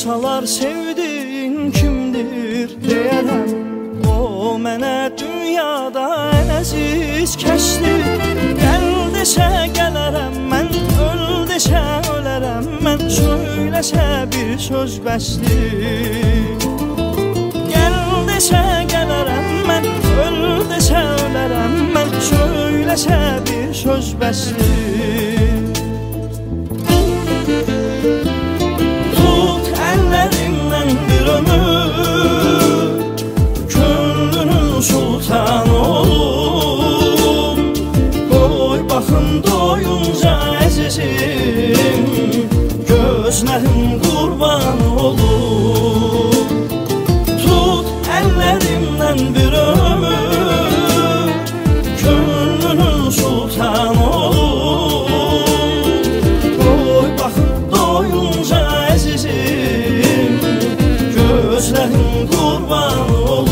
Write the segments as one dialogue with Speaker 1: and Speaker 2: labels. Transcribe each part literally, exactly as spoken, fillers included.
Speaker 1: sorsalar sevdiğin kimdir deyərəm. O mənə dünyada ən əziz kəsdir. Gəl desə gələrəm mən, öl desə ölərəm mən, söyləsə bir söz bəsdir. Gəl desə gələrəm mən, öl desə ölərəm mən, söyləsə bir söz bəsdir. Tut əllərimdən bir ömür, könlünün sultanı olum. Qoy baxım doyunca əzizim, gözlərim qurban olum. Tut əllərimdən bir ömür, könlünün sultanı olum. Qoy baxım doyunca əzizim, gözlərim qurban olum.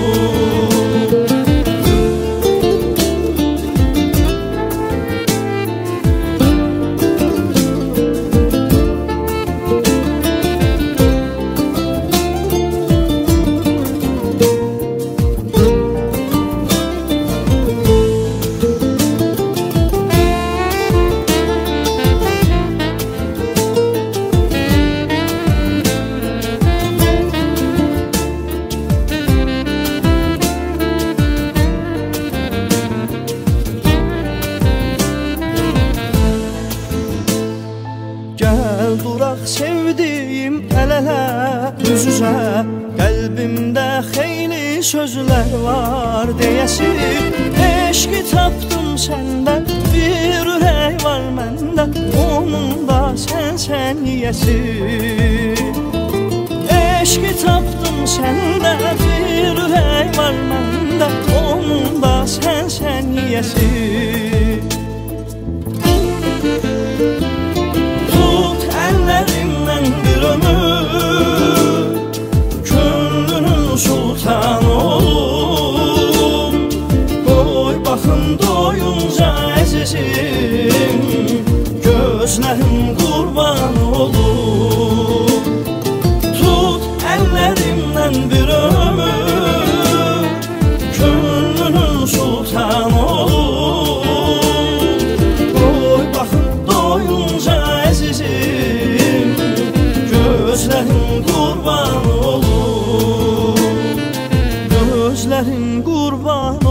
Speaker 1: Gəl duraq sevdiyim əl-ələ, üz-üzə, qəlbimdə xeyli sözlər var deyəsi. Eşqi tapdım səndən, bir ürək var məndə, onun da sənsən yiyəsi. Eşqi tapdım səndə, bir ürək var məndə, onun da sənsən yiyəsi. Əllərimdən bir ömür, könlünün sultanı olum. Qoy baxım doyunca əzizim, gözlərim qurban olum. Tut əllərimdən bir ömür, könlünün sultanı olum. Qoy baxım doyunca əzizim, gözlərim qurban olum. Gözlərim qurban